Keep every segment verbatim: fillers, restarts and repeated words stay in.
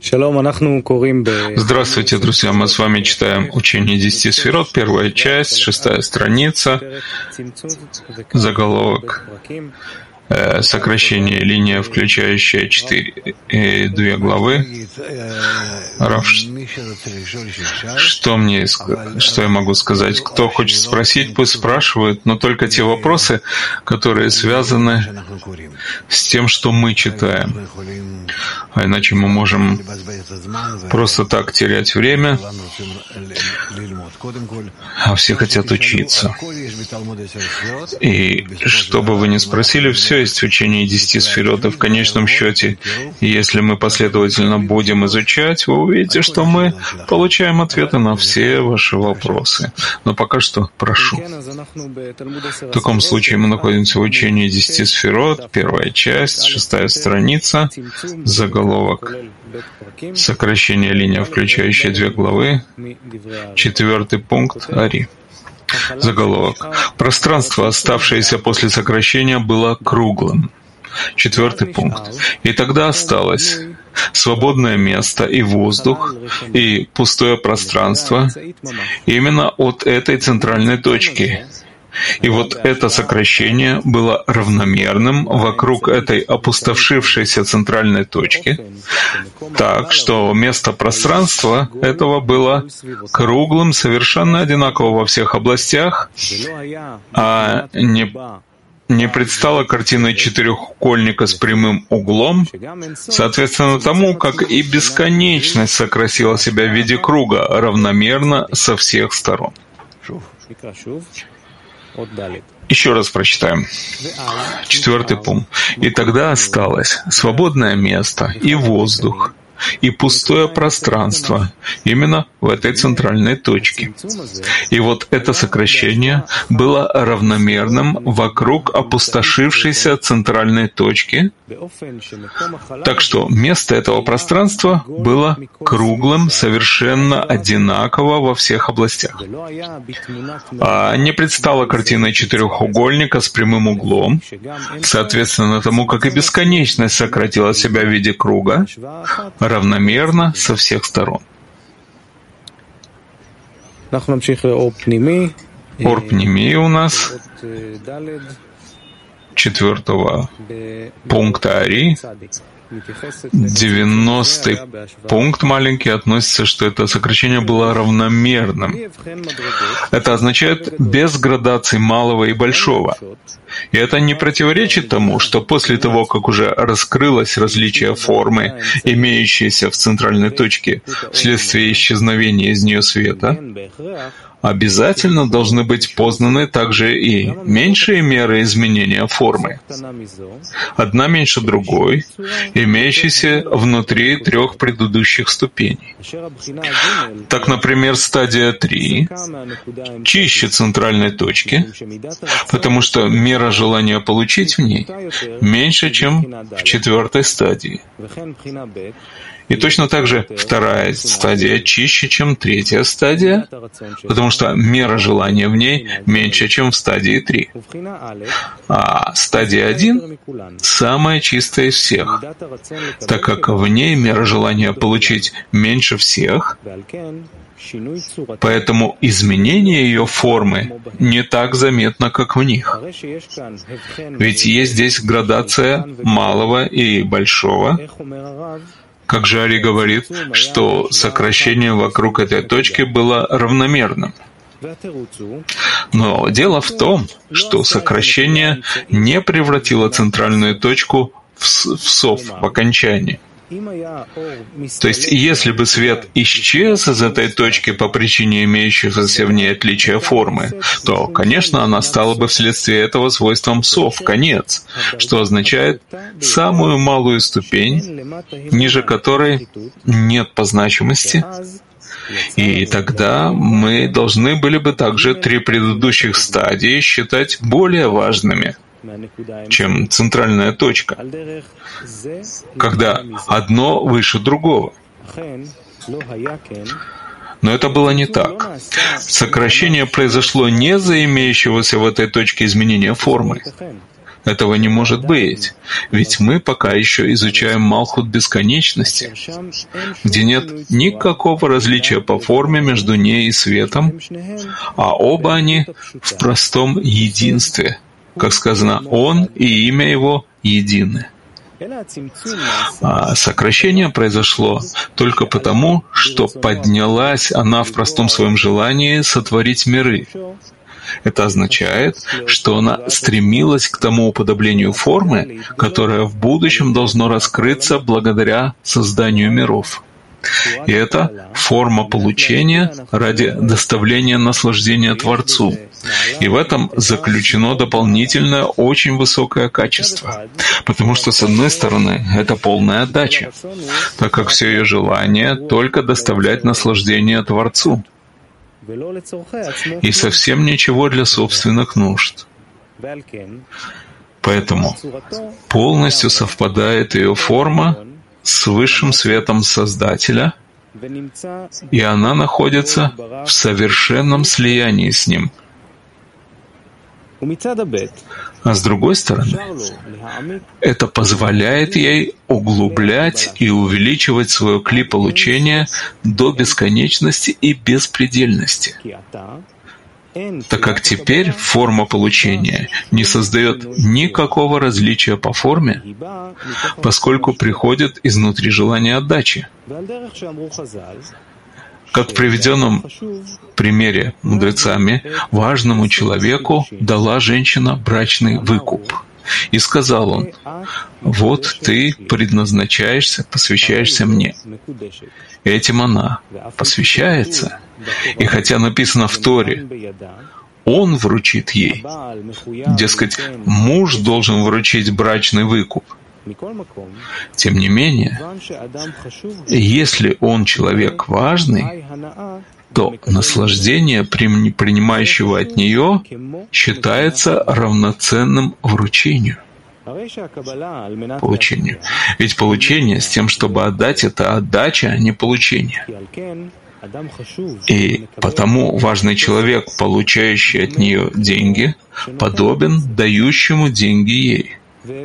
Здравствуйте, друзья! Мы с вами читаем учение десяти сферот, первая часть, шестая страница, заголовок, э, сокращение, линия, включающая четыре, э, две главы. Рав, что мне, что я могу сказать? Кто хочет спросить, пусть спрашивает, но только те вопросы, которые связаны с тем, что мы читаем. А иначе мы можем просто так терять время, а все хотят учиться. И что бы вы ни спросили, все есть в учении десяти сферот, и в конечном счете, если мы последовательно будем изучать, вы увидите, что мы получаем ответы на все ваши вопросы. Но пока что прошу. В таком случае мы находимся в учении десяти сферот, первая часть, шестая страница, заголовок. Сокращение, линия, включающая две главы. Четвертый пункт Ари. Заголовок. Пространство, оставшееся после сокращения, было круглым. Четвертый пункт. И тогда осталось свободное место и воздух, и пустое пространство именно от этой центральной точки. И вот это сокращение было равномерным вокруг этой опустошившейся центральной точки, так что место пространства этого было круглым, совершенно одинаково во всех областях, а не, не предстала картиной четырехугольника с прямым углом, соответственно тому, как и бесконечность сократила себя в виде круга равномерно со всех сторон. Еще раз прочитаем. Четвертый пункт. И тогда осталось свободное место и воздух, и пустое пространство именно в этой центральной точке. И вот это сокращение было равномерным вокруг опустошившейся центральной точки, так что место этого пространства было круглым, совершенно одинаково во всех областях. А не предстала картиной четырехугольника с прямым углом, соответственно тому, как и бесконечность сократила себя в виде круга, равномерно со всех сторон. Ор пними у нас четвертого пункта Ари. девяностый пункт маленький относится, что это сокращение было равномерным. Это означает без градаций малого и большого. И это не противоречит тому, что после того, как уже раскрылось различие формы, имеющейся в центральной точке вследствие исчезновения из нее света, обязательно должны быть познаны также и меньшие меры изменения формы. Одна меньше другой, имеющиеся внутри трех предыдущих ступеней. Так, например, стадия три чище центральной точки, потому что мера желания получить в ней меньше, чем в четвертой стадии. И точно так же вторая стадия чище, чем третья стадия, потому что мера желания в ней меньше, чем в стадии три. А стадия один самая чистая из всех, так как в ней мера желания получить меньше всех, поэтому изменение ее формы не так заметно, как в них. Ведь есть здесь градация малого и большого. Как же Ари говорит, что сокращение вокруг этой точки было равномерным. Но дело в том, что сокращение не превратило центральную точку в сов, в окончании. То есть, если бы свет исчез из этой точки по причине имеющегося в ней отличия формы, то, конечно, она стала бы вследствие этого свойством сов, конец, что означает самую малую ступень, ниже которой нет по значимости. И тогда мы должны были бы также три предыдущих стадии считать более важными, чем центральная точка, когда одно выше другого. Но это было не так. Сокращение произошло не из-за имеющегося в этой точке изменения формы. Этого не может быть, ведь мы пока еще изучаем Малхут бесконечности, где нет никакого различия по форме между ней и светом, а оба они в простом единстве. Как сказано, Он и имя Его едины. А сокращение произошло только потому, что поднялась она в простом своем желании сотворить миры. Это означает, что она стремилась к тому уподоблению формы, которое в будущем должно раскрыться благодаря созданию миров. И это форма получения ради доставления наслаждения Творцу. И в этом заключено дополнительное очень высокое качество. Потому что, с одной стороны, это полная отдача, так как все ее желание только доставлять наслаждение Творцу. И совсем ничего для собственных нужд. Поэтому полностью совпадает ее форма с высшим светом Создателя, и она находится в совершенном слиянии с Ним. А с другой стороны, это позволяет ей углублять и увеличивать свое кли получения до бесконечности и беспредельности, так как теперь форма получения не создает никакого различия по форме, поскольку приходит изнутри желания отдачи. Как в приведенном примере мудрецами, важному человеку дала женщина брачный выкуп. И сказал он: «Вот ты предназначаешься, посвящаешься мне». И этим она посвящается. И хотя написано в Торе, он вручит ей, дескать, муж должен вручить брачный выкуп. Тем не менее, если он человек важный, то наслаждение принимающего от нее считается равноценным вручению. Получению. Ведь получение с тем, чтобы отдать, это отдача, а не получение. И потому важный человек, получающий от нее деньги, подобен дающему деньги ей.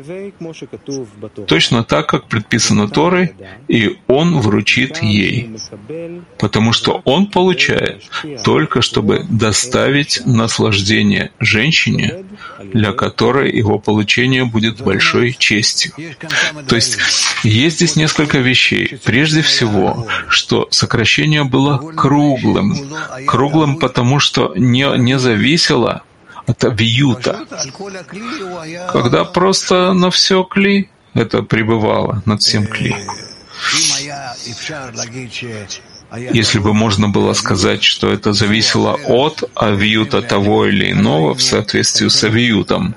Точно так, как предписано Торой, и он вручит ей, потому что он получает только, чтобы доставить наслаждение женщине, для которой его получение будет большой честью. То есть есть здесь несколько вещей. Прежде всего, что сокращение было круглым. Круглым, потому что не, не зависело от авиюта, когда просто на все кли это пребывало, над всем кли. Если бы можно было сказать, что это зависело от авиюта того или иного в соответствии с авиютом,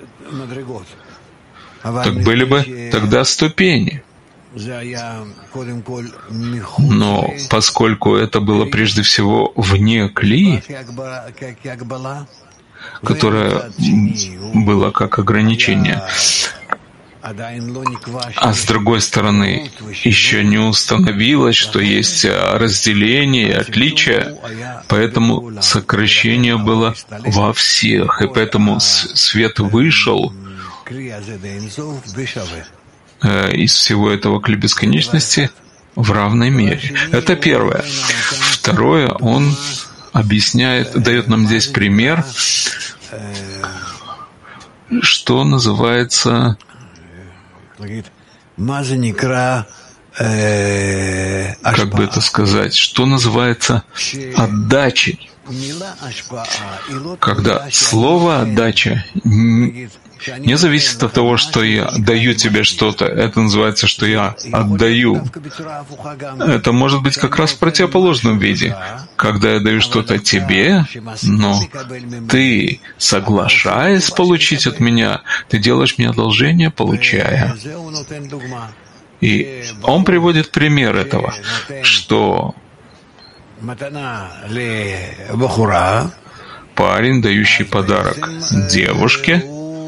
так были бы тогда ступени. Но поскольку это было прежде всего вне кли, которое было как ограничение, а с другой стороны, еще не установилось, что есть разделение и отличие, поэтому сокращение было во всех, и поэтому свет вышел из всего этого кли бесконечности в равной мере. Это первое. Второе, он объясняет, дает нам здесь пример, что называется, как бы это сказать, что называется отдачей. Когда слово «отдача» не зависит от того, что я даю тебе что-то. Это называется, что я отдаю. Это может быть как раз в противоположном виде. Когда я даю что-то тебе, но ты, соглашаясь получить от меня, ты делаешь мне одолжение, получая. И он приводит пример этого, что парень, дающий подарок девушке,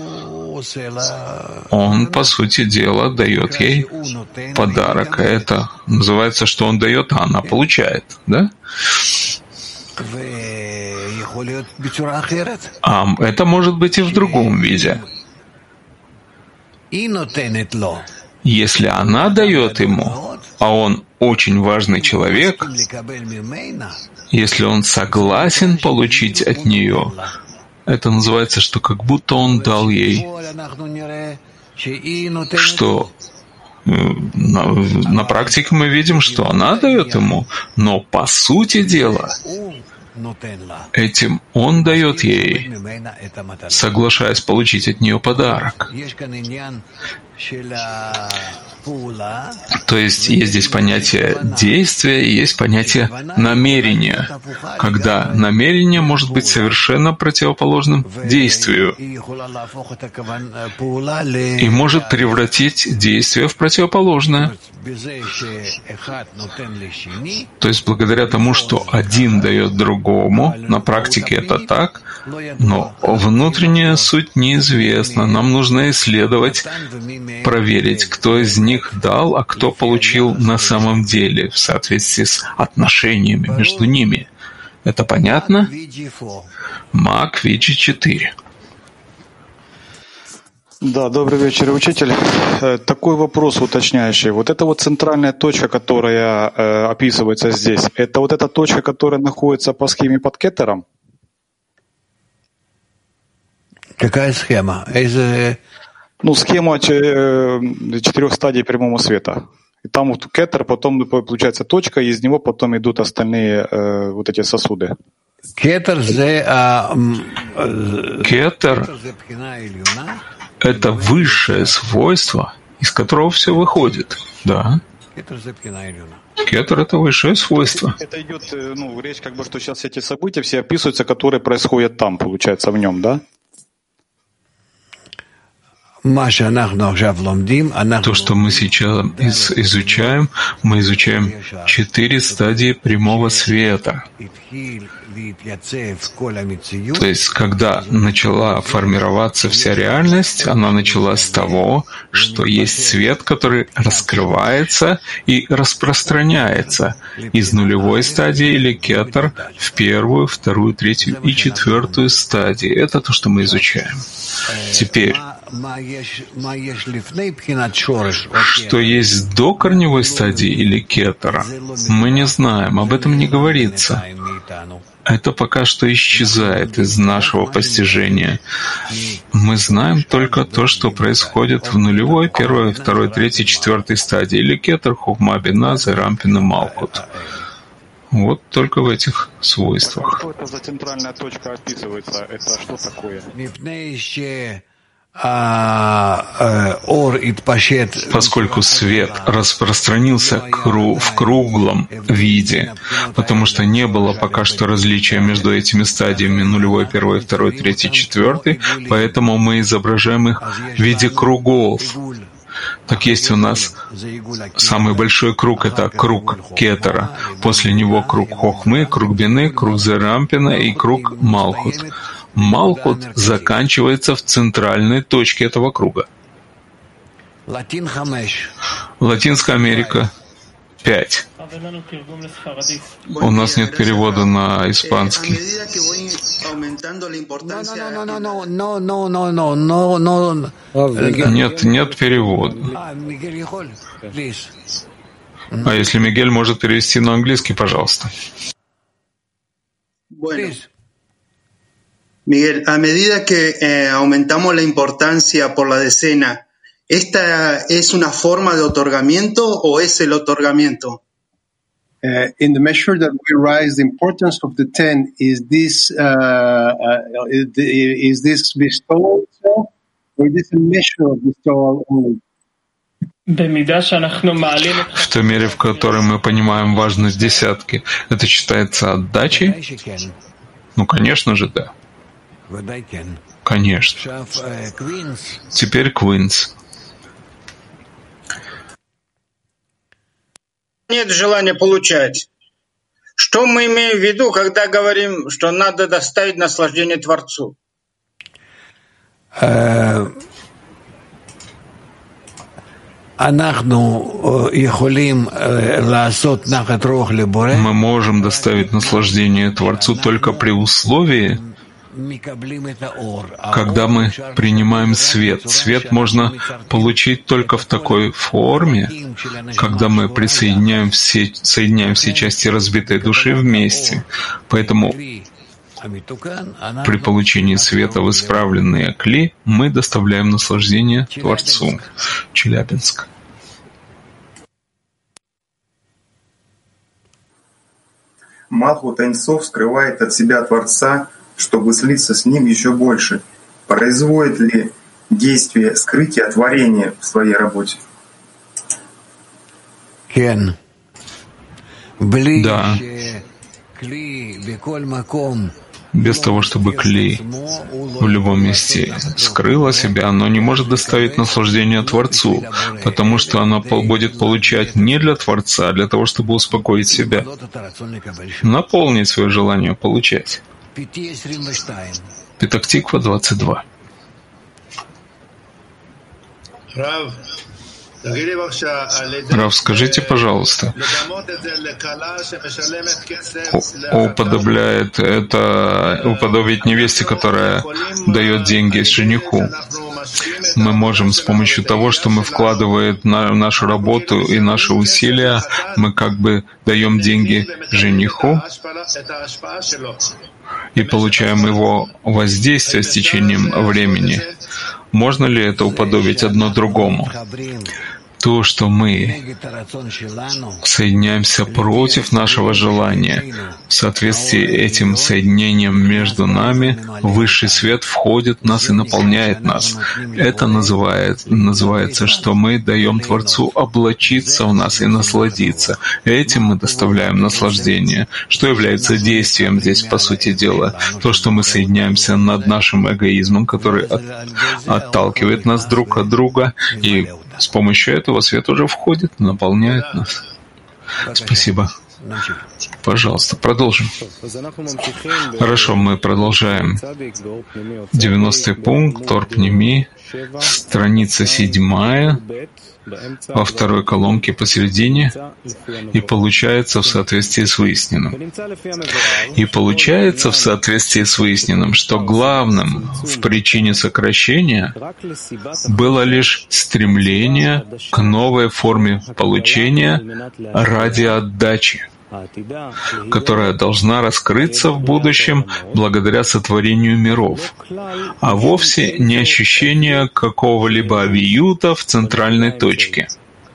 он, по сути дела, дает ей подарок. Это называется, что он дает, а она получает, да? А это может быть и в другом виде. Если она дает ему, а он очень важный человек, если он согласен получить от нее, это называется, что как будто он дал ей, что на, на практике мы видим, что она дает ему, но по сути дела этим он дает ей, соглашаясь получить от нее подарок. То есть есть здесь понятие действия и есть понятие намерения, когда намерение может быть совершенно противоположным действию и может превратить действие в противоположное. То есть благодаря тому, что один дает другому, на практике это так, но внутренняя суть неизвестна. Нам нужно исследовать, проверить, кто из них дал, а кто получил на самом деле в соответствии с отношениями между ними. Это понятно? Мак ви джи четыре. Да, добрый вечер, учитель. Такой вопрос уточняющий. Вот эта вот центральная точка, которая э, описывается здесь, это вот эта точка, которая находится по схеме под кеттером? Какая схема? Из... Ну, схема четырех стадий прямого света. И там вот кеттер, потом получается точка, и из него потом идут остальные э, вот эти сосуды. Кеттер — это высшее свойство, из которого все выходит. Да. Кеттер — это высшее свойство. Это идет, ну, речь как бы, что сейчас эти события все описываются, которые происходят там, получается, в нем, да? То, что мы сейчас изучаем, мы изучаем четыре стадии прямого света. То есть, когда начала формироваться вся реальность, она началась с того, что есть свет, который раскрывается и распространяется из нулевой стадии или кеттер в первую, вторую, третью и четвертую стадии. Это то, что мы изучаем. Теперь, что есть до корневой стадии или кеттера, мы не знаем, об этом не говорится. Это пока что исчезает из нашего постижения. Мы знаем только то, что происходит в нулевой, первой, второй, третьей, четвертой стадии, или кеттер, хохма, бина, зерампин и малхут. Вот только в этих свойствах. Что это за центральная точка описывается? Это что такое? Поскольку свет распространился в круглом виде, потому что не было пока что различия между этими стадиями нулевой, первой, второй, третьей, четвертой, поэтому мы изображаем их в виде кругов. Так есть у нас самый большой круг — это круг кеттера, после него круг хохмы, круг бины, круг зерампина и круг малхут. Малхут заканчивается в центральной точке этого круга. Латинская Америка — пять. У нас нет перевода на испанский. Нет, нет перевода. А если Мигель может перевести на английский, пожалуйста. Miguel, a medida que eh, aumentamos la importancia por la decena, ¿esta es una forma de otorgamiento o es el otorgamiento? Uh, in the measure that we rise the importance of the ten, is this uh, uh, is this bestowal itself, or is this a measure of bestowal only? В той мере, в которой мы понимаем важность десятки, это считается отдачей? Ну, конечно же, да. Конечно. Теперь Квинс. Нет желания получать. Что мы имеем в виду, когда говорим, что надо доставить наслаждение Творцу? Мы можем доставить наслаждение Творцу только при условии, когда мы принимаем свет. Свет можно получить только в такой форме, когда мы присоединяем все, соединяем все части разбитой души вместе. Поэтому при получении света в исправленные кли мы доставляем наслаждение Творцу. Челябинск. Малхут Эйн-Соф скрывает от себя Творца, чтобы слиться с ним еще больше. Производит ли действие скрытия творения в своей работе? Да. Без того, чтобы кли в любом месте скрыло себя, оно не может доставить наслаждение Творцу, потому что оно будет получать не для Творца, а для того, чтобы успокоить себя, наполнить свое желание получать. Петах-Тиква, двадцать два. Рав, скажите, пожалуйста, уподобляет это, уподобить невесте, которая дает деньги жениху. Мы можем с помощью того, что мы вкладываем в нашу работу и наши усилия, мы как бы даем деньги жениху и получаем его воздействие с течением времени. Можно ли это уподобить одно другому? То, что мы соединяемся против нашего желания, в соответствии этим соединением между нами, высший свет входит в нас и наполняет нас. Это называет, называется, что мы даем Творцу облачиться в нас и насладиться. Этим мы доставляем наслаждение, что является действием здесь, по сути дела. То, что мы соединяемся над нашим эгоизмом, который от, отталкивает нас друг от друга, и с помощью этого свет уже входит, наполняет нас. Спасибо. Пожалуйста, продолжим. Хорошо, мы продолжаем. девяностый пункт, Торпними, страница седьмая, во второй колонке посередине, и получается в соответствии с выясненным. И получается в соответствии с выясненным, что главным в причине сокращения было лишь стремление к новой форме получения ради отдачи, которая должна раскрыться в будущем благодаря сотворению миров, а вовсе не ощущение какого-либо авиюта в центральной точке.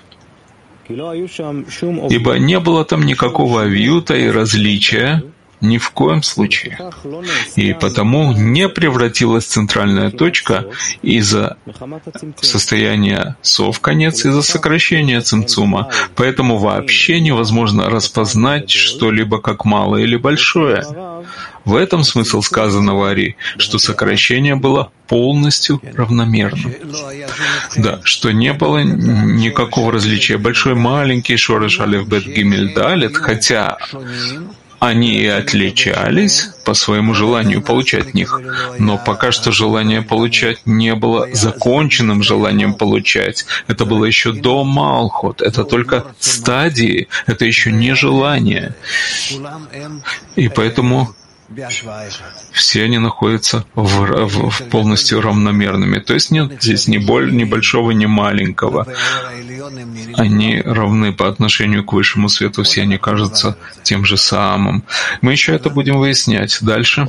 Ибо не было там никакого авиюта и различия, ни в коем случае. И потому не превратилась центральная точка из-за состояния сов конец, из-за сокращения цимцума. Поэтому вообще невозможно распознать что-либо как малое или большое. В этом смысл сказанного Ари, что сокращение было полностью равномерным. Да, что не было никакого различия. Большой, маленький, шореш, алеф, бет, гимель, далет, хотя они и отличались по своему желанию получать них, но пока что желание получать не было законченным желанием получать. Это было еще до Малхут, это только стадии, это еще не желание. И поэтому все они находятся в, в, в полностью равномерными. То есть нет здесь ни, боль, ни большого, ни маленького. Они равны по отношению к высшему свету, все они кажутся тем же самым. Мы еще это будем выяснять. Дальше.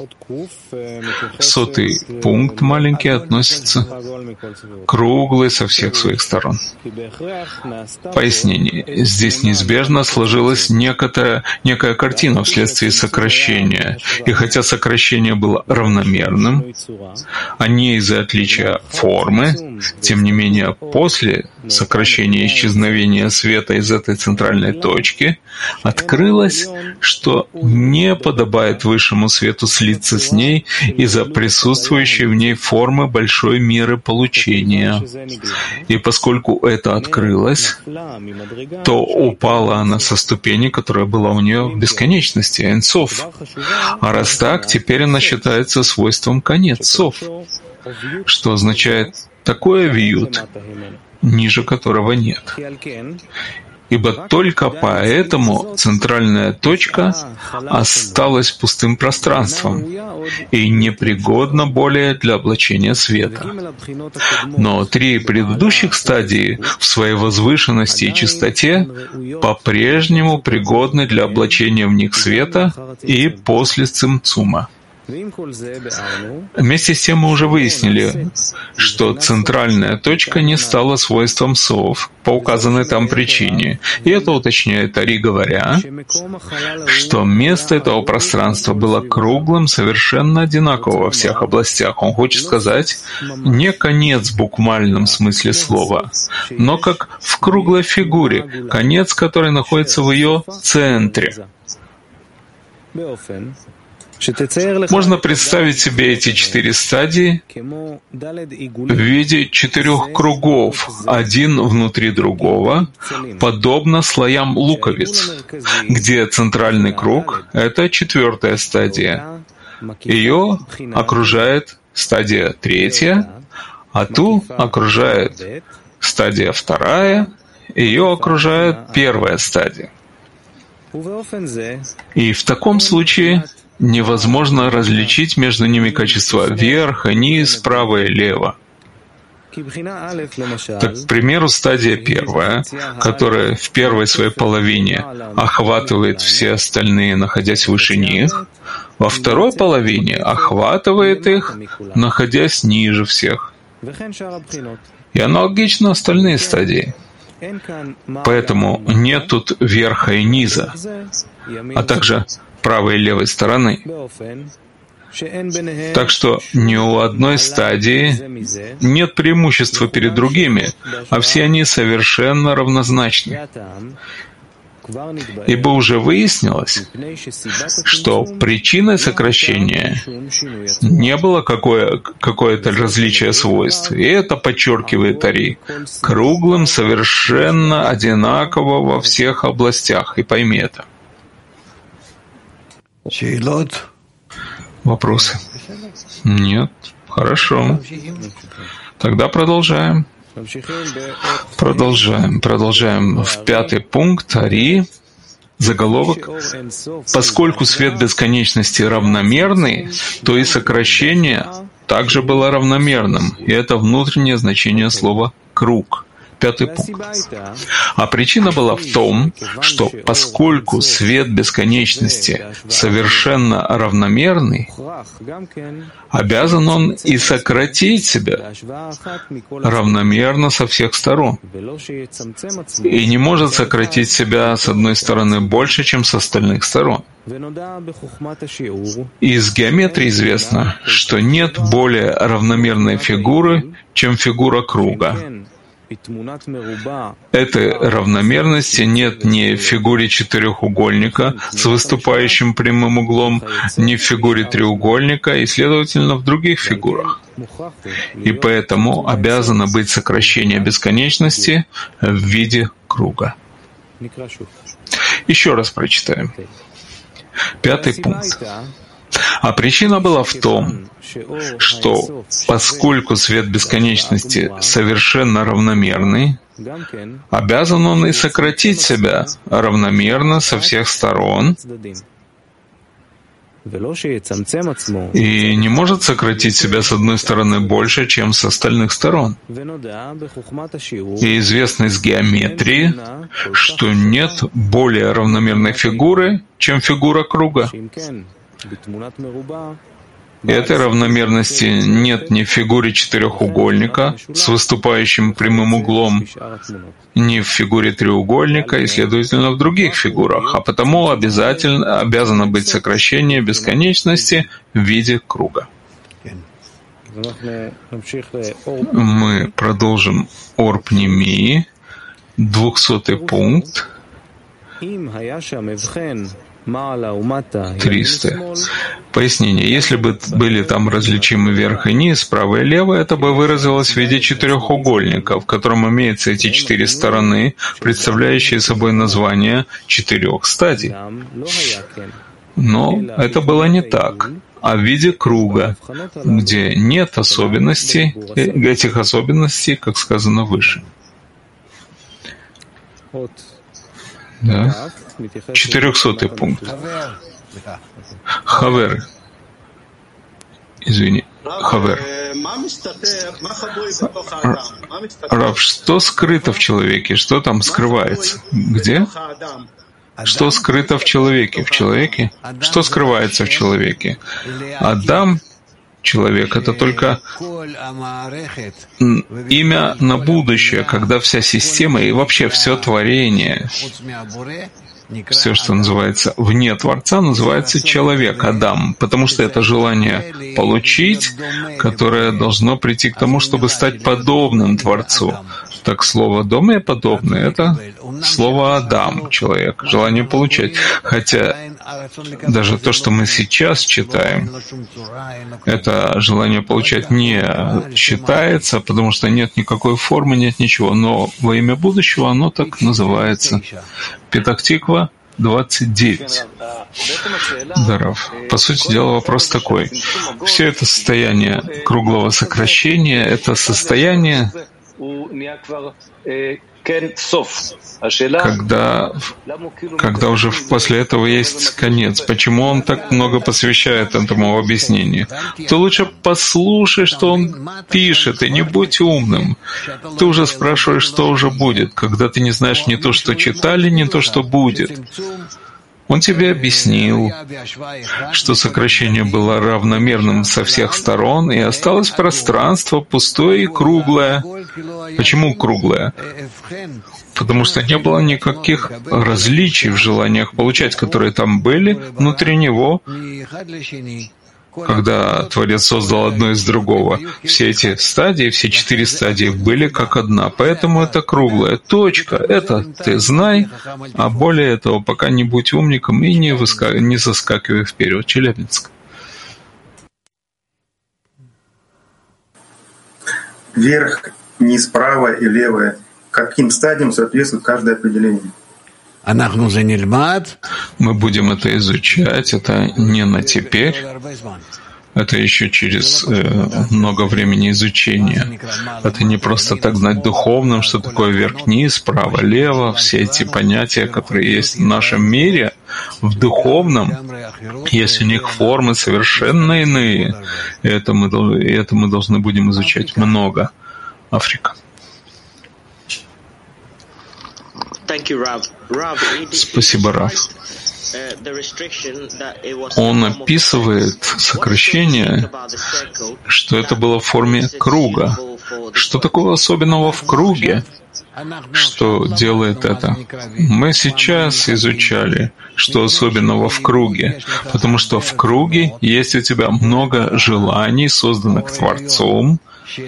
Сотый пункт маленький относится круглый со всех своих сторон. Пояснение. Здесь неизбежно сложилась некая, некая картина вследствие сокращения. И хотя сокращение было равномерным, а не из-за отличия формы, тем не менее после сокращения и исчезновения света из этой центральной точки открылось, что не подобает высшему свету слиться с ней из-за присутствующей в ней формы большой меры получения. И поскольку это открылось, то упала она со ступени, которая была у нее в бесконечности, Эйн-Соф. А раз так, теперь она считается свойством конец-Соф, что означает такой авиют, ниже которого нет. ибо только поэтому центральная точка осталась пустым пространством и непригодна более для облачения света. Но три предыдущих стадии в своей возвышенности и чистоте по-прежнему пригодны для облачения в них света и после цимцума. Вместе с тем мы уже выяснили, что центральная точка не стала свойством сов по указанной там причине. И это уточняет Ари, говоря, что место этого пространства было круглым, совершенно одинаково во всех областях. Он хочет сказать, не конец в буквальном смысле слова, но как в круглой фигуре, конец, который находится в ее центре. Можно представить себе эти четыре стадии в виде четырех кругов, один внутри другого, подобно слоям луковиц, где центральный круг — это четвертая стадия. Ее окружает стадия третья, а ту окружает стадия вторая, ее окружает первая стадия. И в таком случае невозможно различить между ними качества верха, низ, право и лево. Так, к примеру, стадия первая, которая в первой своей половине охватывает все остальные, находясь выше них, во второй половине охватывает их, находясь ниже всех. И аналогично остальные стадии. Поэтому нет тут верха и низа, а также правой и левой стороны. Так что ни у одной стадии нет преимущества перед другими, а все они совершенно равнозначны. Ибо уже выяснилось, что причиной сокращения не было какое, какое-то различие свойств, и это подчеркивает Ари, круглым совершенно одинаково во всех областях, и пойми это. Вопросы? Нет? Хорошо. Тогда продолжаем. Продолжаем. Продолжаем. В пятый пункт Ари, заголовок. Поскольку свет бесконечности равномерный, то и сокращение также было равномерным. И это внутреннее значение слова «круг». Пятый пункт. А причина была в том, что поскольку свет бесконечности совершенно равномерный, обязан он и сократить себя равномерно со всех сторон. И не может сократить себя с одной стороны больше, чем с остальных сторон. Из геометрии известно, что нет более равномерной фигуры, чем фигура круга. Этой равномерности нет ни в фигуре четырехугольника с выступающим прямым углом, ни в фигуре треугольника и, следовательно, в других фигурах. И поэтому обязано быть сокращение бесконечности в виде круга. Еще раз прочитаем. Пятый пункт. А причина была в том, что поскольку свет бесконечности совершенно равномерный, обязан он и сократить себя равномерно со всех сторон и не может сократить себя с одной стороны больше, чем с остальных сторон. И известно из геометрии, что нет более равномерной фигуры, чем фигура круга. Этой равномерности нет ни в фигуре четырехугольника с выступающим прямым углом, ни в фигуре треугольника и, следовательно, в других фигурах, а потому обязательно обязано быть сокращение бесконечности в виде круга. Мы продолжим Ор Пнимии, двухсотый пункт. триста. Пояснение. Если бы были там различимы верх и низ, право и лево, это бы выразилось в виде четырехугольника, в котором имеются эти четыре стороны, представляющие собой название четырех стадий. Но это было не так, а в виде круга, где нет особенностей, этих особенностей, как сказано выше. Да. Четырехсотый пункт. Хавер. Извини. Хавер. Рав, что скрыто в человеке? Что там скрывается? Где? Что скрыто в человеке? В человеке? Что скрывается в человеке? Адам, человек, это только имя на будущее, когда вся система и вообще все творение, все, что называется вне Творца, называется человек, Адам, потому что это желание получить, которое должно прийти к тому, чтобы стать подобным Творцу. Так слово «дом» и «подобное» — это слово «Адам», человек, желание получать. Хотя даже то, что мы сейчас читаем, это желание получать не считается, потому что нет никакой формы, нет ничего. Но во имя будущего оно так называется. Петах-Тиква, двадцать девять. Даров. По сути дела, вопрос такой. Все это состояние круглого сокращения — это состояние, когда, когда уже после этого есть конец. Почему он так много посвящает этому объяснению? Ты лучше послушай, что он пишет, и не будь умным. Ты уже спрашиваешь, что уже будет, когда ты не знаешь ни то, что читали, ни то, что будет. Он тебе объяснил, что сокращение было равномерным со всех сторон, и осталось пространство пустое и круглое. Почему круглое? Потому что не было никаких различий в желаниях получать, которые там были внутри него, когда Творец создал одно из другого. Все эти стадии, все четыре стадии были как одна. Поэтому это круглая точка. Это ты знай, а более этого пока не будь умником и не, выска... не заскакивай вперед. Челябинск. Вверх, низ, право и левое. Каким стадиям соответствует каждое определение? Мы будем это изучать, это не на теперь, это еще через э, много времени изучения. Это не просто так знать духовным, что такое вверх-вниз, право-лево, все эти понятия, которые есть в нашем мире, в духовном, есть у них формы совершенно иные. И это мы, и это мы должны будем изучать много. Африка. Спасибо, Рав. Он описывает сокращение, что это было в форме круга. Что такого особенного в круге, что делает это? Мы сейчас изучали, что особенного в круге, потому что в круге есть у тебя много желаний, созданных Творцом,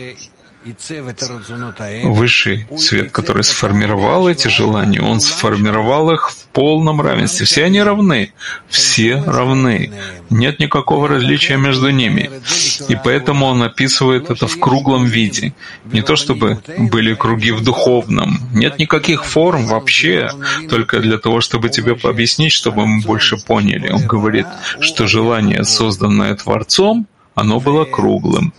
высший свет, который сформировал эти желания, он сформировал их в полном равенстве. Все они равны. Все равны. Нет никакого различия между ними. И поэтому он описывает это в круглом виде. Не то чтобы были круги в духовном. Нет никаких форм вообще. Только для того, чтобы тебе объяснить, чтобы мы больше поняли. Он говорит, что желание, созданное Творцом, оно было круглым.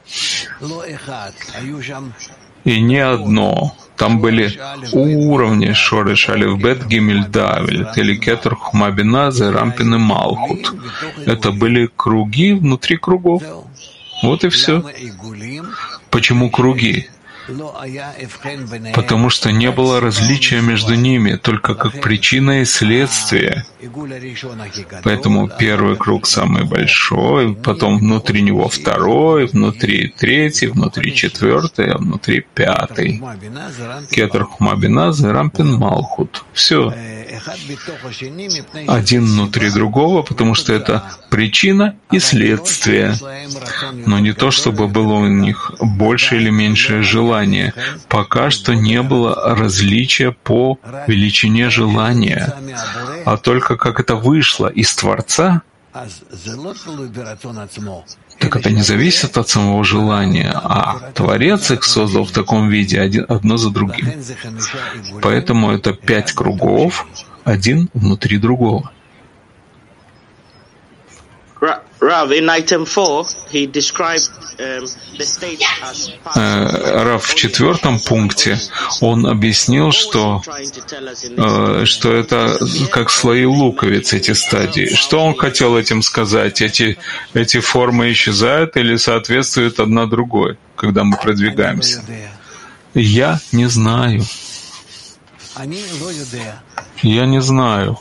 И не одно. Там были уровни Шореш, Алиф, Бет, Гимель, Давель, Телекетр, Хумабина, Зерампин и Малхут. Это были круги внутри кругов. Вот и все. Почему круги? Потому что не было различия между ними, только как причина и следствие. Поэтому первый круг самый большой, потом внутри него второй, внутри третий, внутри четвертый, а внутри пятый. Кетер Хумабина, Зерампин, Малхут. Все. Один внутри другого, потому что это причина и следствие. Но не то, чтобы было у них больше или меньше желания. Пока что не было различия по величине желания, а только как это вышло из Творца, так это не зависит от самого желания, а Творец их создал в таком виде один, одно за другим. Поэтому это пять кругов, один внутри другого. Рав, в четвертом пункте он объяснил, что, что это как слои луковиц, эти стадии. Что он хотел этим сказать? Эти, эти формы исчезают или соответствуют одна другой, когда мы продвигаемся? Я не знаю. Я не знаю.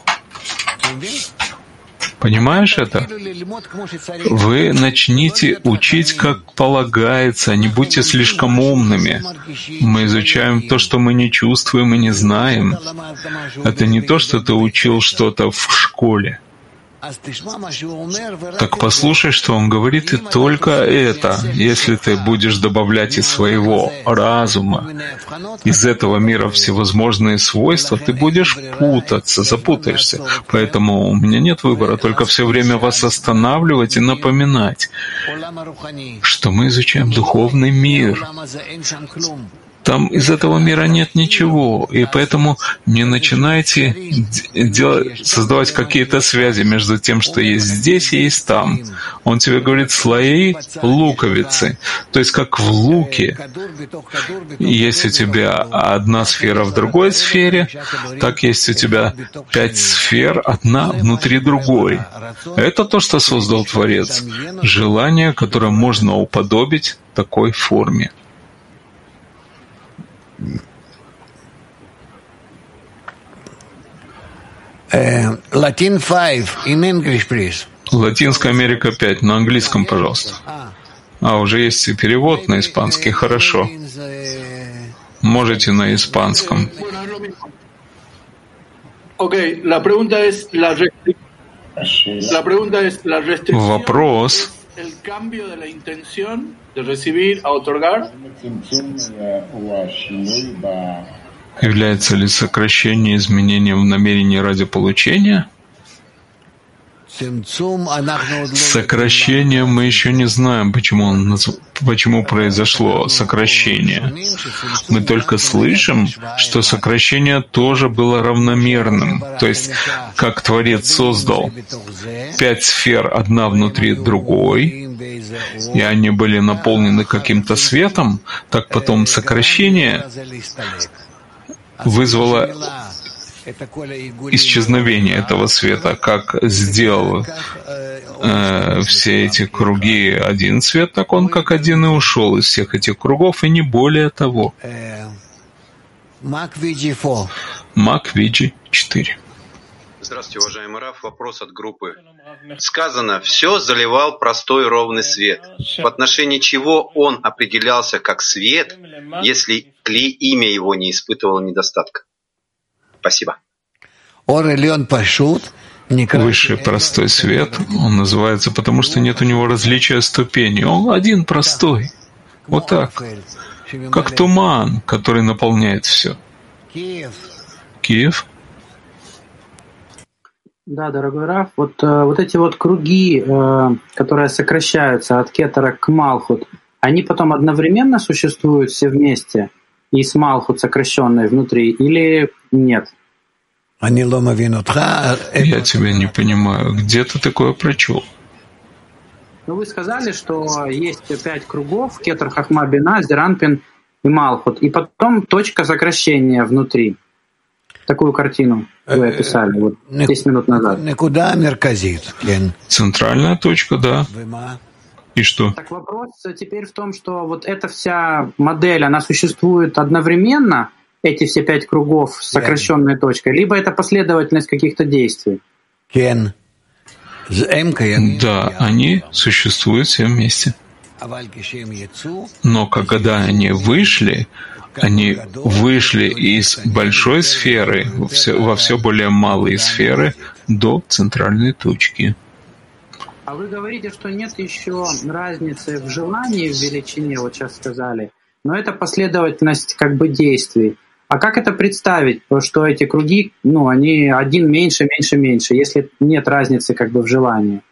Понимаешь это? Вы начните учить, как полагается, не будьте слишком умными. Мы изучаем то, что мы не чувствуем и не знаем. Это не то, что ты учил что-то в школе. Так послушай, что он говорит, и только это. Если ты будешь добавлять из своего разума, из этого мира всевозможные свойства, ты будешь путаться, запутаешься. Поэтому у меня нет выбора, только все время вас останавливать и напоминать, что мы изучаем духовный мир. Там из этого мира нет ничего, и поэтому не начинайте делать, создавать какие-то связи между тем, что есть здесь и есть там. Он тебе говорит слои луковицы, то есть как в луке. Есть у тебя одна сфера в другой сфере, так есть у тебя пять сфер, одна внутри другой. Это то, что создал Творец. Желание, которое можно уподобить такой форме. Latin five in English, please. Латинская Америка пять, на английском, пожалуйста. А, уже есть и перевод на испанский, хорошо. Можете на испанском. Okay, la pregunta es la la pregunta es la restricción. Вопрос. El cambio de la intención de recibir a otorgar. Является ли сокращение изменением в намерении ради получения? Сокращение мы еще не знаем, почему, он, почему произошло сокращение. Мы только слышим, что сокращение тоже было равномерным. То есть, как Творец создал пять сфер одна внутри другой, и они были наполнены каким-то светом, так потом сокращение вызвало исчезновение этого света, как сделал э, все эти круги один свет, так он как один и ушел из всех этих кругов, и не более того. Мак Виджи четыре. Здравствуйте, уважаемый Рав. Вопрос от группы. Сказано, все заливал простой ровный свет. В отношении чего он определялся как свет, если ли имя его не испытывало недостатка? Спасибо. Высший простой свет, он называется, потому что нет у него различия ступеней. Он один простой. Вот так. Как туман, который наполняет все. Киев? Да, дорогой Рав, вот, вот эти вот круги, которые сокращаются от кетера к малхут, они потом одновременно существуют все вместе? И с малхут сокращенной внутри, или нет? Я тебя не понимаю. Где ты такое прочел? Ну, вы сказали, что есть пять кругов: кетер, хахма, бина, зеранпин и малхут. И потом точка сокращения внутри. Такую картину вы описали вот десять минут назад. Центральная точка, да. И что? Так вопрос теперь в том, что вот эта вся модель, она существует одновременно, эти все пять кругов с сокращенной точкой, либо это последовательность каких-то действий? Да, они существуют все вместе. Но когда они вышли, они вышли из большой сферы во все более малые сферы до центральной точки. А вы говорите, что нет еще разницы в желании, в величине, вот сейчас сказали, но это последовательность как бы действий. А как это представить, что эти круги, ну, они один меньше, меньше, меньше, если нет разницы как бы в желании?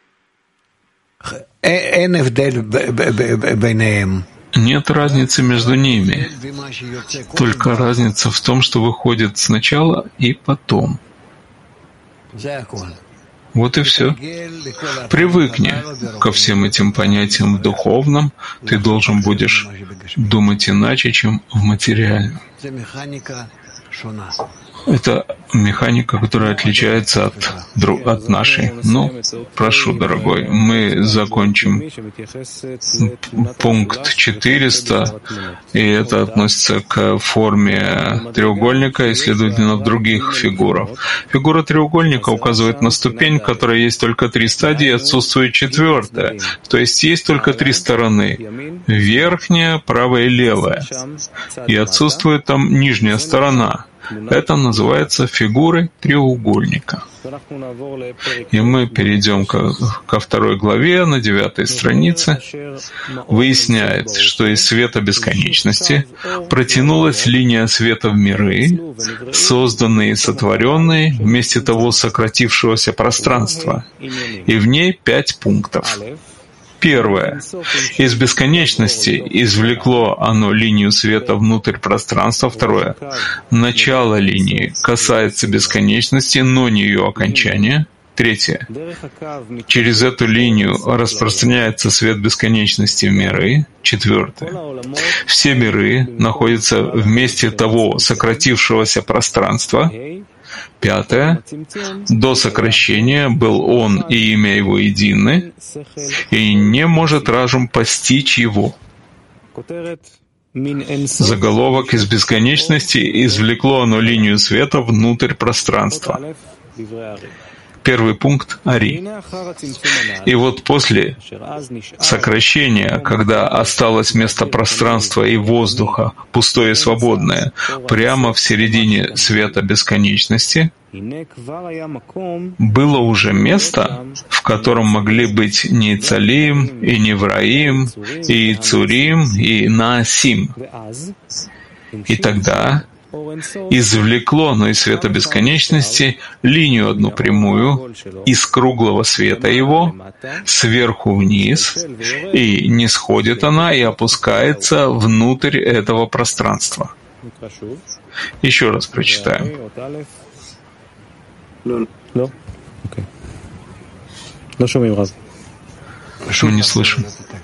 Нет разницы между ними. Только разница в том, что выходит сначала и потом. Вот и все. Привыкни ко всем этим понятиям в духовном, ты должен будешь думать иначе, чем в материальном. Это механика, которая отличается от, от нашей. Ну, прошу, дорогой, мы закончим пункт четыреста, и это относится к форме треугольника и, следовательно, других фигурах. Фигура треугольника указывает на ступень, в которой есть только три стадии, и отсутствует четвертая. То есть есть только три стороны — верхняя, правая и левая. И отсутствует там нижняя сторона. Это называется фигурой треугольника. И мы перейдем ко, ко второй главе, на девятой странице. Выясняет, что из света бесконечности протянулась линия света в миры, созданные и сотворенные вместе того сократившегося пространства. И в ней пять пунктов. Первое. Из бесконечности извлекло оно линию света внутрь пространства. Второе. Начало линии касается бесконечности, но не ее окончания. Третье. Через эту линию распространяется свет бесконечности в миры. Четвертое. Все миры находятся в месте того сократившегося пространства. Пятое. До сокращения был Он и имя Его едины, и не может разум постичь Его. Заголовок: из бесконечности извлекло оно линию света внутрь пространства. Первый пункт — Ари. И вот после сокращения, когда осталось место пространства и воздуха, пустое и свободное, прямо в середине света бесконечности, было уже место, в котором могли быть Ницалим, и Невраим, и Цурим, и Наасим. И тогда извлекло оно из света бесконечности линию одну прямую из круглого света его сверху вниз, и не сходит она и опускается внутрь этого пространства. Еще раз прочитаем. Мы не слышим.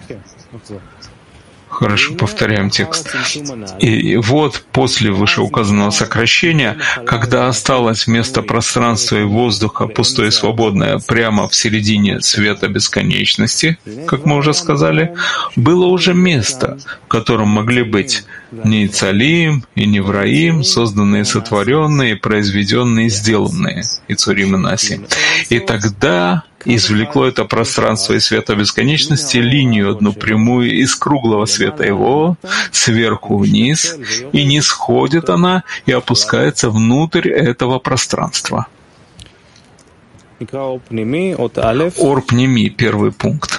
Хорошо, повторяем текст. И вот после вышеуказанного сокращения, когда осталось место пространства и воздуха пустое и свободное прямо в середине света бесконечности, как мы уже сказали, было уже место, в котором могли быть Ницалим и Невраим, созданные, сотворенные, произведенные, сделанные, и Цурим и Наасим. И тогда извлекло это пространство из света бесконечности линию одну прямую из круглого света его сверху вниз, и не сходит она и опускается внутрь этого пространства. Ор-пними, первый пункт.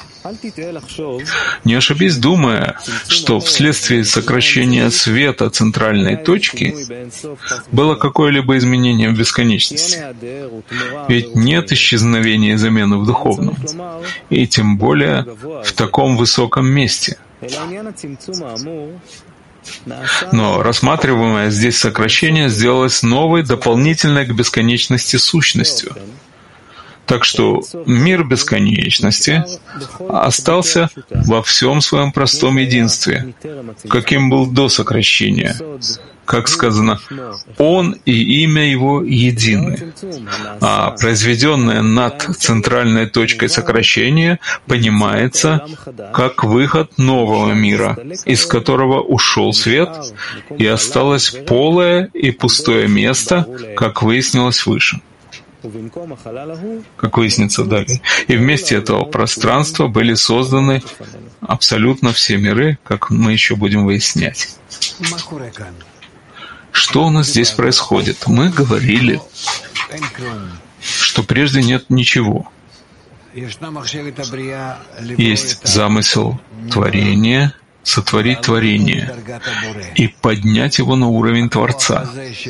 Не ошибись, думая, что вследствие сокращения света центральной точки было какое-либо изменение в бесконечности. Ведь нет исчезновения и замены в духовном, и тем более в таком высоком месте. Но рассматриваемое здесь сокращение сделалось новой, дополнительной к бесконечности сущностью. Так что мир бесконечности остался во всем своем простом единстве, каким был до сокращения. Как сказано, Он и имя Его едины. А произведенное над центральной точкой сокращения понимается как выход нового мира, из которого ушел свет, и осталось полое и пустое место, как выяснилось выше. Как выяснится далее. И вместе этого пространства были созданы абсолютно все миры, как мы еще будем выяснять. Что у нас здесь происходит? Мы говорили, что прежде нет ничего. Есть замысел творения, сотворить творение и поднять его на уровень Творца.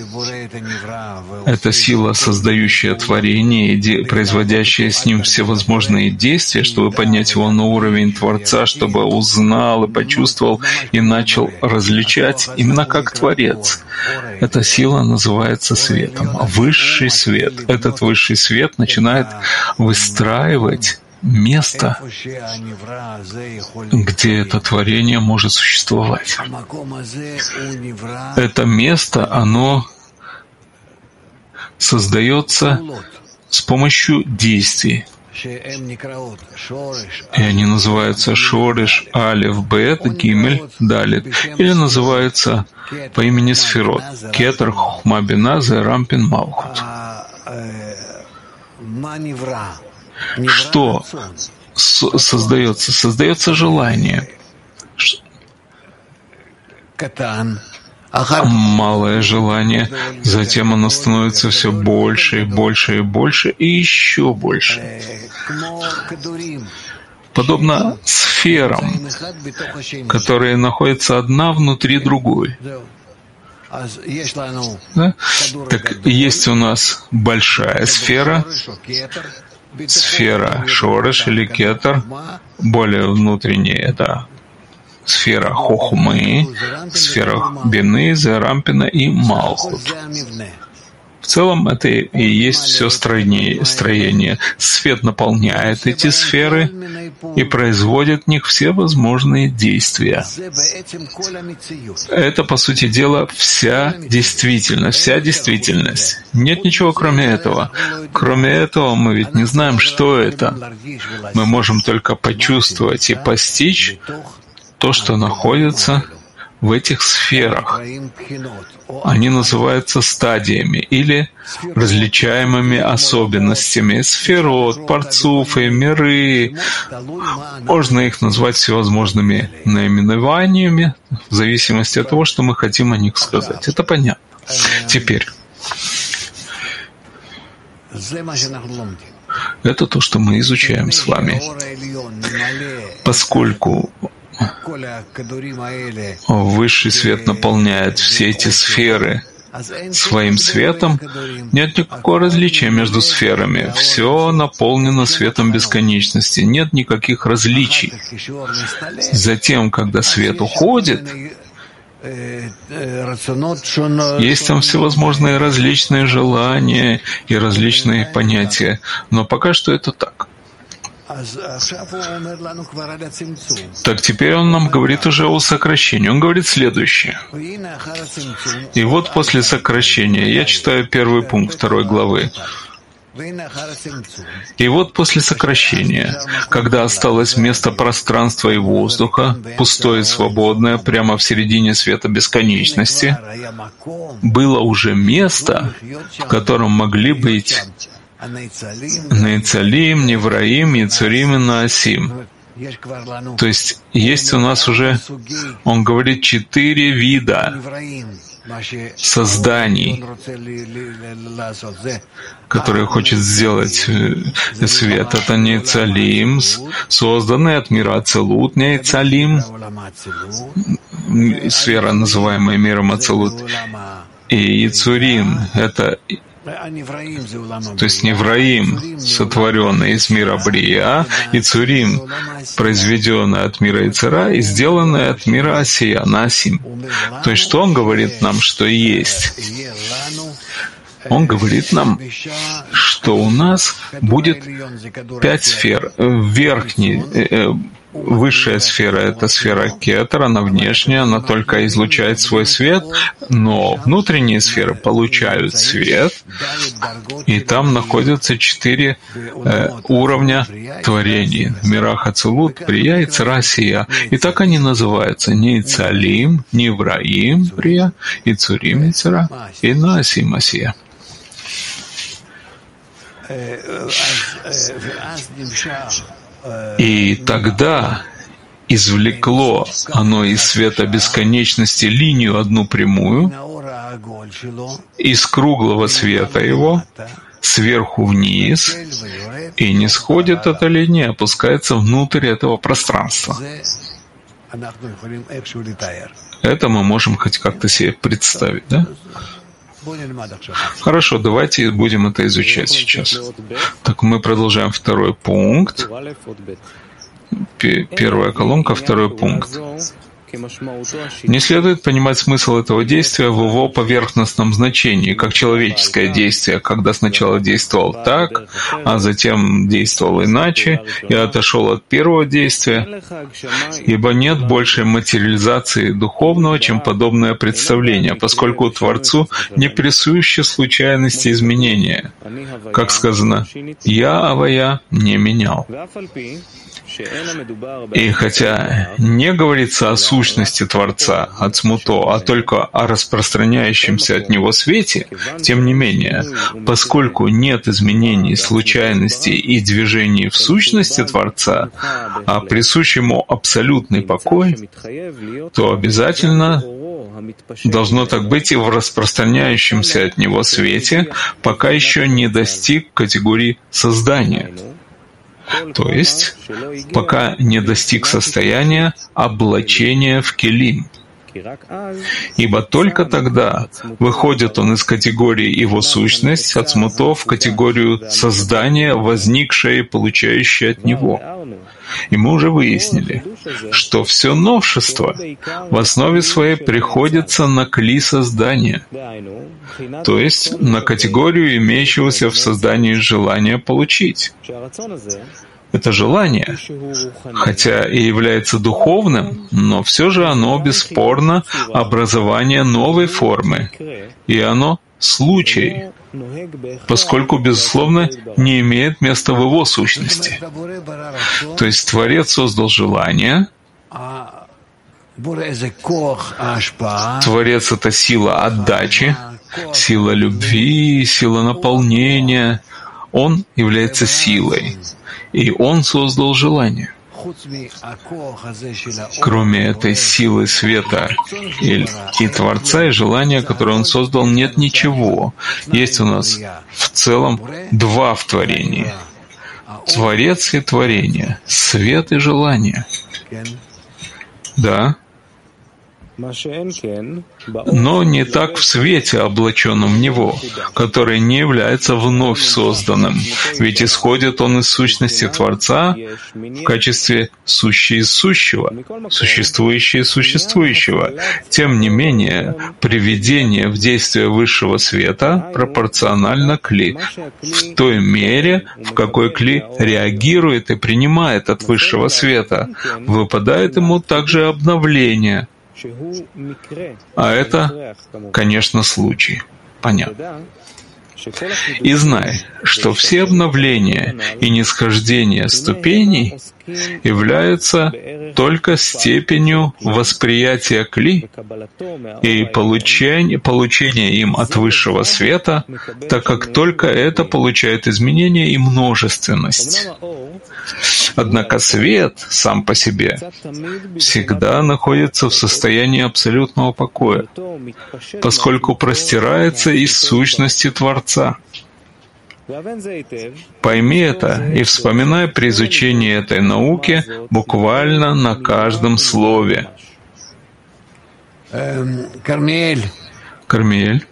Это сила, создающая творение и производящая с ним всевозможные действия, чтобы поднять его на уровень Творца, чтобы узнал и почувствовал и начал различать именно как Творец. Эта сила называется светом. Высший свет. Этот высший свет начинает выстраивать место, где это творение может существовать. Это место, оно создается с помощью действий. И они называются Шореш, Алеф, Бет, Гимель, Далит. Или называются по имени Сферот. Кетер, Хохма, Бина, Зерампин, Малхут. Что создается? Создается желание. Малое желание, затем оно становится все больше и больше и больше и еще больше. Подобно сферам, которые находятся одна внутри другой. Да? Так есть у нас большая сфера, сфера Шореш или Кетер, более внутренняя — это сфера Хохмы, сфера Бины, Зерампина и Малхут. В целом это и есть все строение. Свет наполняет эти сферы и производит в них все возможные действия. Это, по сути дела, вся действительность, вся действительность. Нет ничего кроме этого. Кроме этого мы ведь не знаем, что это. Мы можем только почувствовать и постичь то, что находится в этих сферах. Они называются стадиями или различаемыми особенностями. Сферот, парцуфы, миры. Можно их назвать всевозможными наименованиями в зависимости от того, что мы хотим о них сказать. Это понятно. Теперь. Это то, что мы изучаем с вами. Поскольку высший свет наполняет все эти сферы своим светом, нет никакого различия между сферами. Все наполнено светом бесконечности. Нет никаких различий. Затем, когда свет уходит, есть там всевозможные различные желания и различные понятия. Но пока что это так. Так теперь он нам говорит уже о сокращении. Он говорит следующее. И вот после сокращения, я читаю первый пункт второй главы. И вот после сокращения, когда осталось место пространства и воздуха, пустое и свободное, прямо в середине света бесконечности, было уже место, в котором могли быть Нейцалим, Невраим, Яцурим и Наасим. То есть есть у нас уже, он говорит, четыре вида созданий, которые хочет сделать свет. Это Нейцалим, созданный от мира Ацелут, Нейцалим, сфера, называемая миром Ацелут, и Яцурим — это то есть Невраим, сотворенный из мира Брия, и Цурим, произведенный от мира Ицера и сделанный от мира Асия, Насим. То есть что он говорит нам, что есть? Он говорит нам, что у нас будет пять сфер. Верхний, высшая сфера — это сфера Кетер, она внешняя, она только излучает свой свет, но внутренние сферы получают свет, и там находятся четыре э, уровня творений. В мирах Ацелут, Брия и Цера, Асия. И так они называются: Нейцалим, Невраим, Брия, и Цурим, и Цера, и Наасим, Асия. И тогда извлекло оно из света бесконечности линию одну прямую, из круглого света его, сверху вниз, и не сходит эта линия, опускается внутрь этого пространства. Это мы можем хоть как-то себе представить, да? Хорошо, давайте будем это изучать сейчас. Так, мы продолжаем второй пункт. Первая колонка, второй пункт. Не следует понимать смысл этого действия в его поверхностном значении, как человеческое действие, когда сначала действовал так, а затем действовал иначе и отошел от первого действия, ибо нет большей материализации духовного, чем подобное представление, поскольку Творцу не присущи случайности изменения. Как сказано, «Я, Авая, не менял». И хотя не говорится о сущности Творца, от смуто, а только о распространяющемся от него свете, тем не менее, поскольку нет изменений, случайностей и движений в сущности Творца, а присущ ему абсолютный покой, то обязательно должно так быть и в распространяющемся от него свете, пока еще не достиг категории создания. То есть, пока не достиг состояния облачения в келим. Ибо только тогда выходит он из категории его сущность, от смуто в категорию создания, возникшее и получающее от него. И мы уже выяснили, что все новшество в основе своей приходится на кли создания, то есть на категорию имеющегося в создании желания получить. Это желание, хотя и является духовным, но все же оно бесспорно образование новой формы, и оно случай, поскольку, безусловно, не имеет места в его сущности. То есть Творец создал желание, Творец — это сила отдачи, сила любви, сила наполнения. Он является силой, и Он создал желание. Кроме этой силы света и, и Творца, и желания, которое Он создал, нет ничего. Есть у нас в целом два в творении. Творец и творение, свет и желание. Да. Но не так в свете, облаченном в него, который не является вновь созданным, ведь исходит он из сущности Творца в качестве сущий из сущего, существующий из существующего. Тем не менее, приведение в действие высшего света пропорционально кли, в той мере, в какой кли реагирует и принимает от высшего света, выпадает ему также обновление. А это, конечно, случай. Понятно. И знай, что все обновления и нисхождения ступеней являются только степенью восприятия кли и получения, получения им от высшего света, так как только это получает изменение и множественность. Однако свет сам по себе всегда находится в состоянии абсолютного покоя, поскольку простирается из сущности Творца. Пойми это и вспоминай при изучении этой науки буквально на каждом слове. Кармиэль. Кармиэль.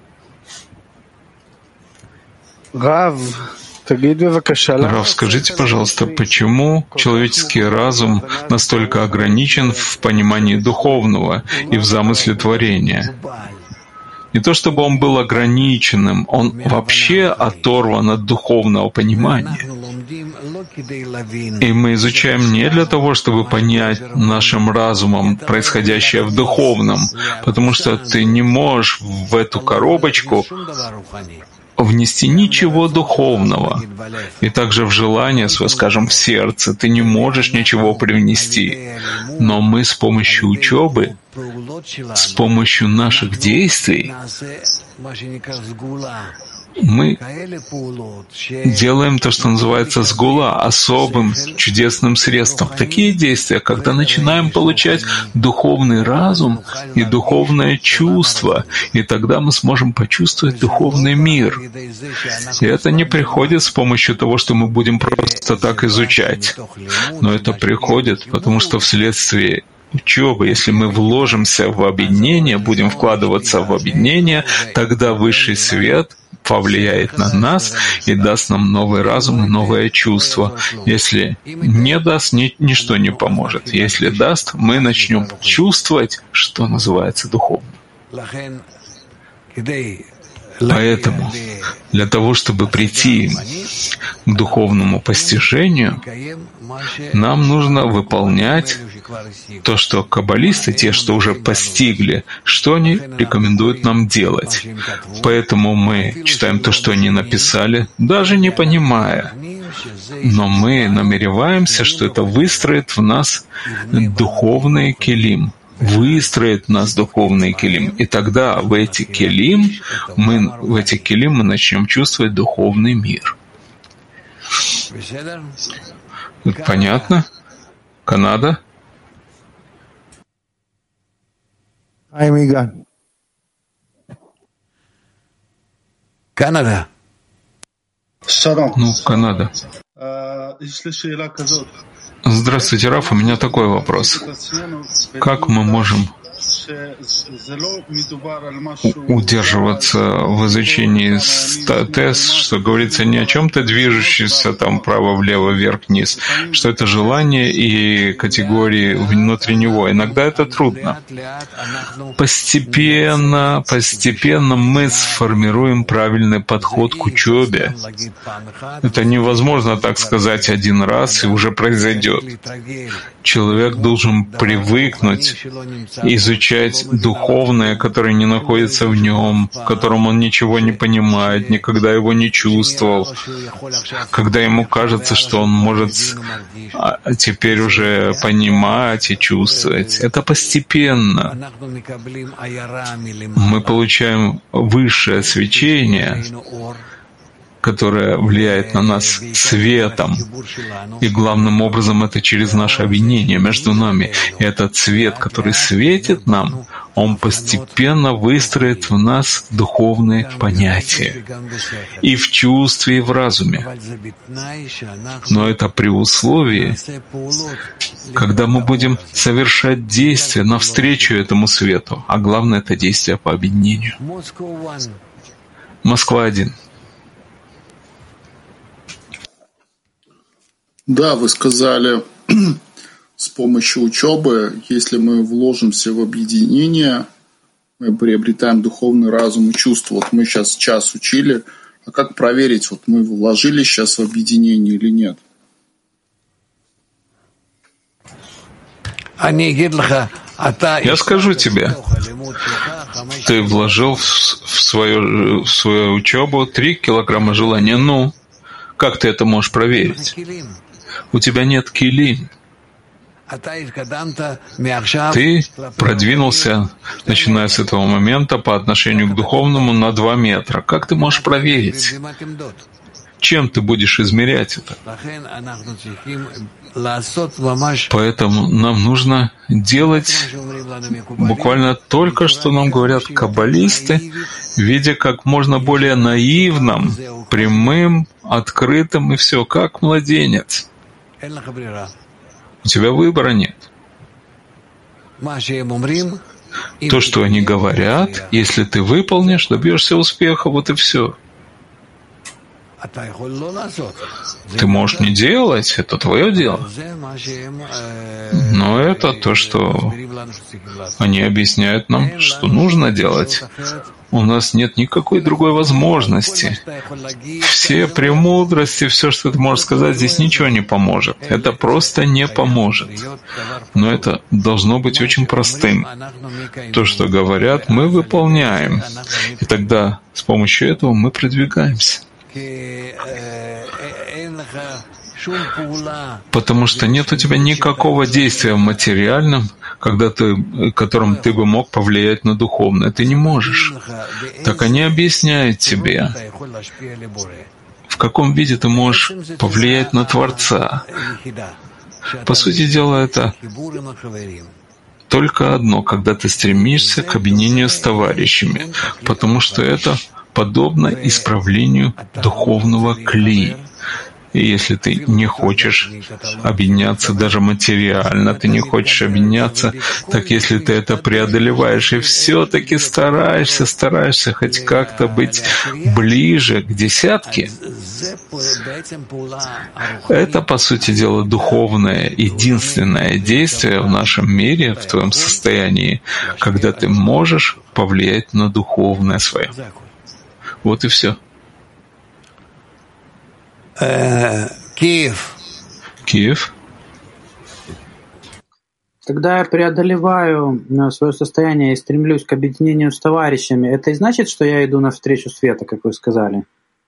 Рав, Рав, скажите, пожалуйста, почему человеческий разум настолько ограничен в понимании духовного и в замысле творения? Не то чтобы он был ограниченным, он вообще оторван от духовного понимания. И мы изучаем не для того, чтобы понять нашим разумом происходящее в духовном, потому что ты не можешь в эту коробочку внести ничего духовного. И также в желание свое, скажем, в сердце, ты не можешь ничего привнести. Но мы с помощью учебы, с помощью наших действий, мы делаем то, что называется сгула, особым чудесным средством. Такие действия, когда начинаем получать духовный разум и духовное чувство, и тогда мы сможем почувствовать духовный мир. И это не приходит с помощью того, что мы будем просто так изучать. Но это приходит, потому что вследствие учебы. Если мы вложимся в объединение, будем вкладываться в объединение, тогда высший свет повлияет на нас и даст нам новый разум и новое чувство. Если не даст, ни, ничто не поможет. Если даст, мы начнем чувствовать, что называется духовно. Поэтому для того, чтобы прийти к духовному постижению, нам нужно выполнять то, что каббалисты, те, что уже постигли, что они рекомендуют нам делать. Поэтому мы читаем то, что они написали, даже не понимая. Но мы намереваемся, что это выстроит в нас духовный келим, выстроит в нас духовный келим. И тогда в эти келим мы, в эти келим мы начнем чувствовать духовный мир. Понятно? Канада? Канада. Ну, Канада. Здравствуйте, Раф, у меня такой вопрос. Как мы можем удерживаться в изучении тез, что говорится не о чем-то движущемся там вправо-влево, вверх-вниз, что это желание и категории внутри него. Иногда это трудно. Постепенно, постепенно мы сформируем правильный подход к учебе. Это невозможно, так сказать, один раз и уже произойдет. Человек должен привыкнуть изучать духовное, которое не находится в нем, в котором он ничего не понимает, никогда его не чувствовал, когда ему кажется, что он может теперь уже понимать и чувствовать. Это постепенно. Мы получаем высшее свечение, которое влияет на нас светом. И главным образом это через наше объединение между нами. И этот свет, который светит нам, он постепенно выстроит в нас духовные понятия. И в чувстве, и в разуме. Но это при условии, когда мы будем совершать действия навстречу этому свету. А главное — это действия по объединению. Москва один. Да, вы сказали, с помощью учебы, если мы вложимся в объединение, мы приобретаем духовный разум и чувство. Вот мы сейчас час учили, а как проверить, вот мы вложились сейчас в объединение или нет? Я скажу тебе, ты вложил в свою, в свою учебу три килограмма желания. Ну, как ты это можешь проверить? У тебя нет килим. Ты продвинулся, начиная с этого момента, по отношению к духовному на два метра. Как ты можешь проверить? Чем ты будешь измерять это? Поэтому нам нужно делать буквально только, что нам говорят каббалисты, видя как можно более наивным, прямым, открытым, и все, как младенец. У тебя выбора нет. То, что они говорят, если ты выполнишь, добьешься успеха, вот и все. Ты можешь не делать, это твое дело. Но это то, что они объясняют нам, что нужно делать. У нас нет никакой другой возможности. Все премудрости, все, что ты можешь сказать, здесь ничего не поможет. Это просто не поможет. Но это должно быть очень простым. То, что говорят, мы выполняем. И тогда с помощью этого мы продвигаемся. Потому что нет у тебя никакого действия в материальном, когда ты, которым ты бы мог повлиять на духовное. Ты не можешь. Так они объясняют тебе, в каком виде ты можешь повлиять на Творца. По сути дела, это только одно, когда ты стремишься к объединению с товарищами, потому что это подобно исправлению духовного кли. И если ты не хочешь объединяться даже материально, ты не хочешь объединяться, так если ты это преодолеваешь и все-таки стараешься, стараешься хоть как-то быть ближе к десятке, это, по сути дела, духовное, единственное действие в нашем мире, в твоем состоянии, когда ты можешь повлиять на духовное свое. Вот и все. Киев. Киев. Когда я преодолеваю свое состояние и стремлюсь к объединению с товарищами, это и значит, что я иду навстречу света, как вы сказали?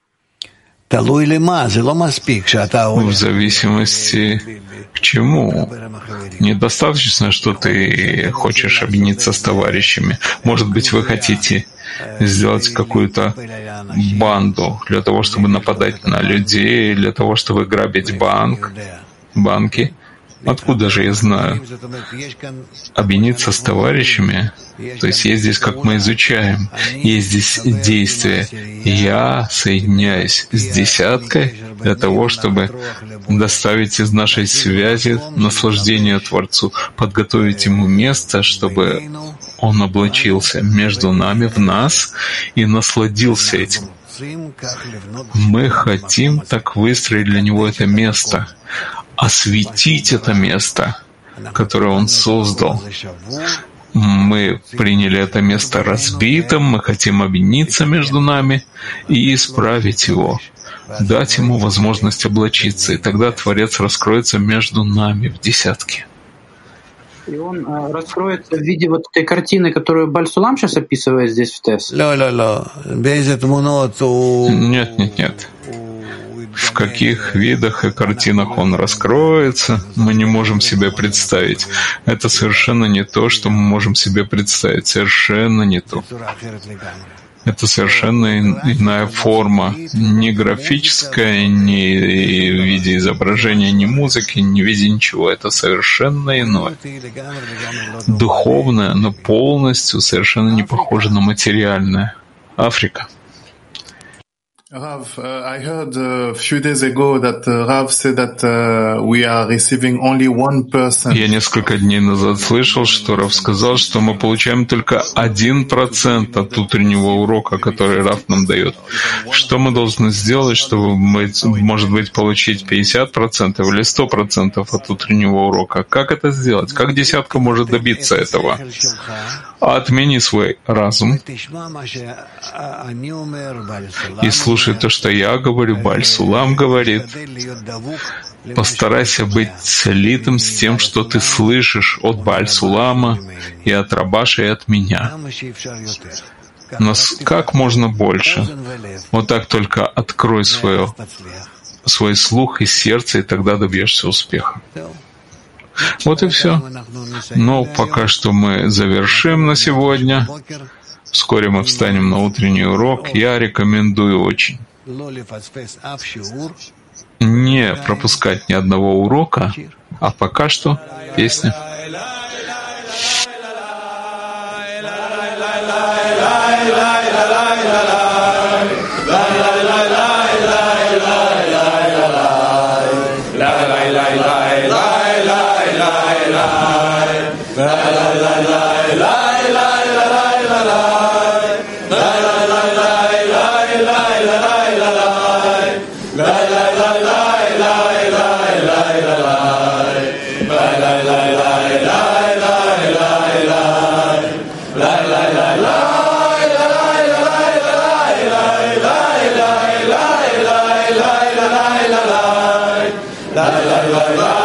В зависимости к чему. Недостаточно, что ты хочешь объединиться с товарищами. Может быть, вы хотите сделать какую-то банду для того, чтобы нападать на людей, для того, чтобы грабить банк, банки. Откуда же я знаю? Объединиться с товарищами, то есть есть здесь, как мы изучаем, есть здесь действие. Я соединяюсь с десяткой для того, чтобы доставить из нашей связи наслаждение Творцу, подготовить ему место, чтобы он облачился между нами, в нас, и насладился этим. Мы хотим так выстроить для него это место, осветить это место, которое он создал. Мы приняли это место разбитым, мы хотим объединиться между нами и исправить его, дать ему возможность облачиться, и тогда Творец раскроется между нами в десятке. И он э, раскроется в виде вот этой картины, которую Баль-Сулам сейчас описывает здесь в Тесс. Нет, нет, нет. В каких видах и картинах он раскроется, мы не можем себе представить. Это совершенно не то, что мы можем себе представить. Совершенно не то. Это совершенно иная форма. Не графическая, не в виде изображения, ни музыки, ни в виде ничего. Это совершенно иное. Духовное, но полностью совершенно не похоже на материальное. Африка. Rav, uh, I heard uh, a few days ago that uh, Rav said that uh, we are receiving only one person. Я несколько дней назад слышал, что Рав сказал, что мы получаем только один процент от утреннего урока, который Рав нам дает. Что мы должны сделать, чтобы мы, может быть, получить пятьдесят процентов или сто процентов от утреннего урока? Как это сделать? Как десятка может добиться этого? Отмени свой разум и слушай то, что я говорю, Баль-Сулам говорит. Постарайся быть слитым с тем, что ты слышишь от Баль-Сулама и от Рабаша и от меня. Нас как можно больше. Вот так только открой свое, свой слух и сердце, и тогда добьешься успеха. Вот и все. Но пока что мы завершим на сегодня. Вскоре мы встанем на утренний урок. Я рекомендую очень не пропускать ни одного урока, а пока что песня. La la la la